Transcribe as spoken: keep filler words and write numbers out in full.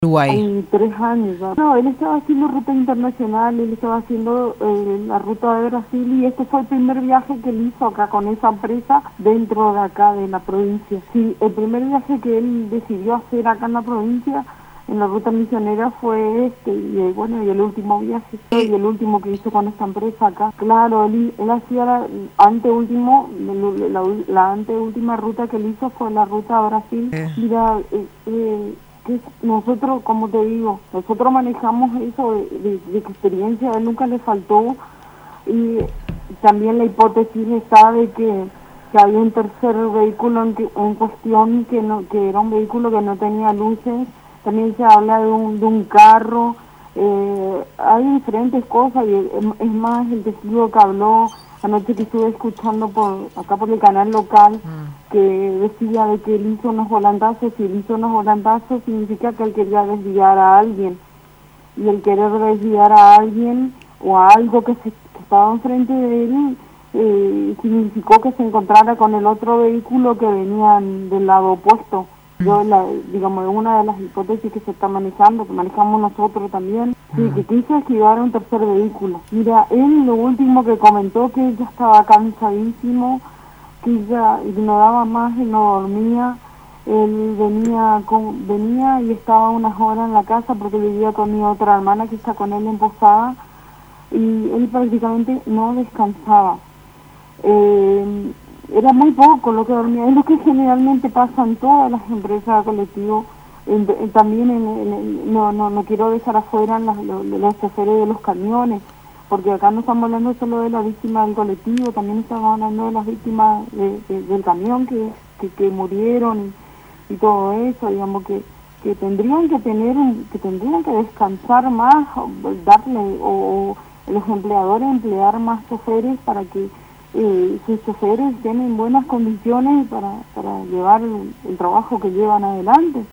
Uruguay. Hay tres años ya. No, él estaba haciendo ruta internacional, él estaba haciendo eh, la ruta de Brasil y este fue el primer viaje que él hizo acá con esa empresa dentro de acá de la provincia. Sí, el primer viaje que él decidió hacer acá en la provincia, en la ruta misionera, fue este, y eh, bueno, y el último viaje, y el último que hizo con esta empresa acá. Claro, él, él hacía la anteúltimo, la, la, la anteúltima ruta que él hizo fue la ruta a Brasil. Eh. Mira, eh, eh, que nosotros, como te digo, nosotros manejamos eso de, de, de experiencia, a él nunca le faltó, y también la hipótesis está de que, que había un tercer vehículo en, que, en cuestión que no que era un vehículo que no tenía luces. También se habla de un, de un carro, eh, hay diferentes cosas, y es más, el testigo que habló anoche que estuve escuchando por acá por el canal local, mm. que decía de que él hizo unos volantazos, y él hizo unos volantazos significa que él quería desviar a alguien, y el querer desviar a alguien o a algo que, se, que estaba enfrente de él, eh, significó que se encontrara con el otro vehículo que venía del lado opuesto. Yo, la, digamos, una de las hipótesis que se está manejando, que manejamos nosotros también, sí, que quiso esquivar un tercer vehículo. Mira, él lo último que comentó, que ella estaba cansadísimo, que ella no daba más y no dormía. Él venía con, venía y estaba unas horas en la casa porque vivía con mi otra hermana que está con él en Posada, y él prácticamente no descansaba. Eh, Era muy poco lo que dormía, es lo que generalmente pasa en todas las empresas de colectivo, en, en, también en, en, no, no no quiero dejar afuera las, los, los choferes de los camiones, porque acá no estamos hablando solo de la víctima del colectivo, también estamos hablando de las víctimas de, de, del camión que, que, que murieron y, y todo eso, digamos que, que tendrían que tener, que tendrían que descansar más, darle, o, o los empleadores emplear más choferes para que Eh, sus choferes tienen buenas condiciones para, para llevar el, el trabajo que llevan adelante.